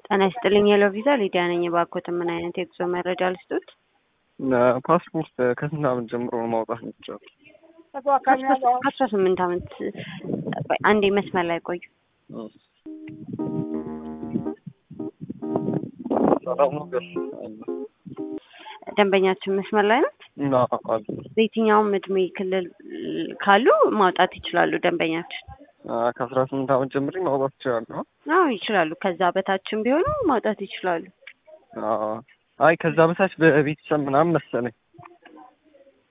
ጤና ይስጥልኝ የለው ቪዛ ሊዲያ ነኝ። ባኮት ምን አይነት የጉዞ መረጃ ልስጡት? ፓስፖርት ከስንት ዓመት ጀምሮ ነው ማውጣት የሚቻለው? 18 ዓመት። አንዴ መስመር ላይ ቆዩ። ደንበኛችን መስመር ላይ ነው። በየትኛውም እድሜ ክልል ካሉ ማውጣት ይችላሉ ደንበኛችን። ከ18 ዓመት ጀምሮ ማውጣት ይችላሉ? አዎ ይችላሉ። ከዛ በታችም ቢሆኑ ማውጣት ይችላሉ። አይ ከዛ በታች በቤተሰብ ምናምን መሰለኝ።